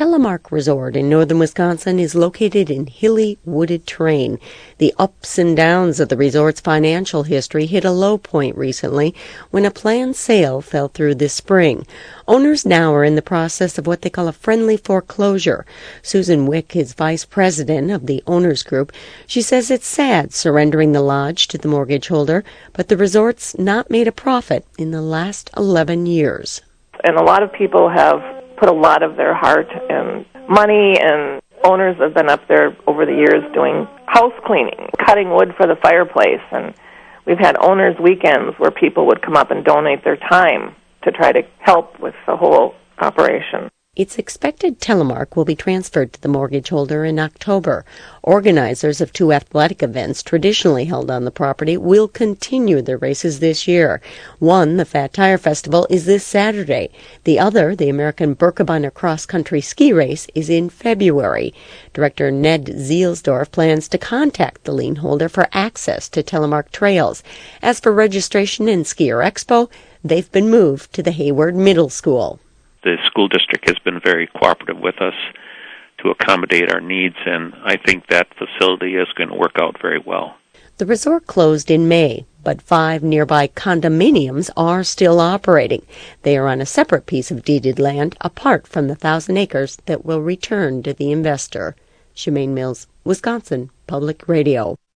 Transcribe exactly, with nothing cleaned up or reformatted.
Telemark Resort in northern Wisconsin is located in hilly, wooded terrain. The ups and downs of the resort's financial history hit a low point recently when a planned sale fell through this spring. Owners now are in the process of what they call a friendly foreclosure. Susan Wick is vice president of the owners group. She says it's sad surrendering the lodge to the mortgage holder, but the resort's not made a profit in the last eleven years. And a lot of people have put a lot of their heart and money, and owners have been up there over the years doing house cleaning, cutting wood for the fireplace, and we've had owners' weekends where people would come up and donate their time to try to help with the whole operation. It's expected Telemark will be transferred to the mortgage holder in October. Organizers of two athletic events traditionally held on the property will continue their races this year. One, the Fat Tire Festival, is this Saturday. The other, the American Birkebeiner Cross Country Ski Race, is in February. Director Ned Zielsdorf plans to contact the lien holder for access to Telemark trails. As for registration and Skier Expo, they've been moved to the Hayward Middle School. The school district has been very cooperative with us to accommodate our needs, and I think that facility is going to work out very well. The resort closed in May, but five nearby condominiums are still operating. They are on a separate piece of deeded land apart from the thousand acres that will return to the investor. Shemaine Mills, Wisconsin Public Radio.